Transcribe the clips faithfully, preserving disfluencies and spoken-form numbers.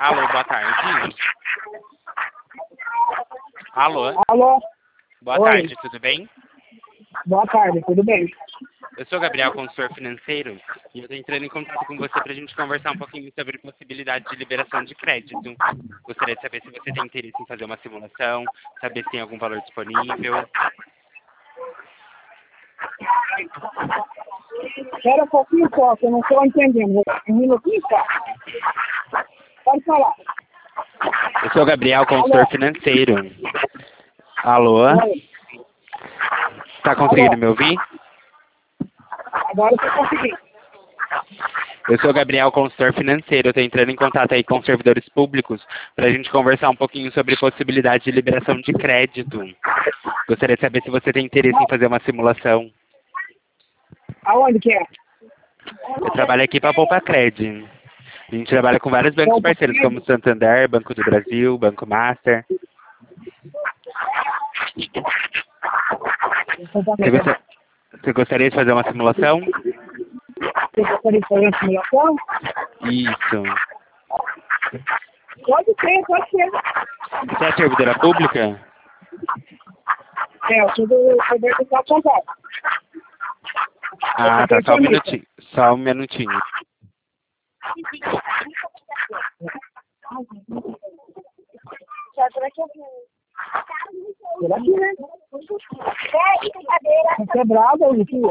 Alô, boa tarde. Alô, Alô? boa Oi. tarde, tudo bem? Boa tarde, tudo bem? Eu sou o Gabriel, consultor financeiro, e eu estou entrando em contato com você para a gente conversar um pouquinho sobre possibilidade de liberação de crédito. Gostaria de saber se você tem interesse em fazer uma simulação, saber se tem algum valor disponível. Espera um pouquinho só, que eu não estou entendendo. Um minutinho só. Pode falar. Eu sou o Gabriel, consultor financeiro. Alô? Oi. Está conseguindo me ouvir? Agora você conseguiu. Eu sou o Gabriel, consultor financeiro. Eu estou entrando em contato aí com os servidores públicos para a gente conversar um pouquinho sobre possibilidade de liberação de crédito. Gostaria de saber se você tem interesse em fazer uma simulação. Aonde que é? Eu trabalho aqui para a Poupa Cred. A gente trabalha com vários bancos parceiros, como Santander, Banco do Brasil, Banco Master. Você gostaria, você gostaria de fazer uma simulação? Você gostaria de fazer uma simulação? Isso. Pode ser, pode ser. Você é servidora pública? É, eu sou do Poder do Estado de São Paulo. Ah, tá. Só um minutinho. Só um minutinho. Será que, né? Você é brava, ou que?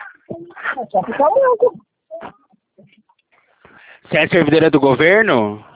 É só ficar louco. Você é servidora do governo?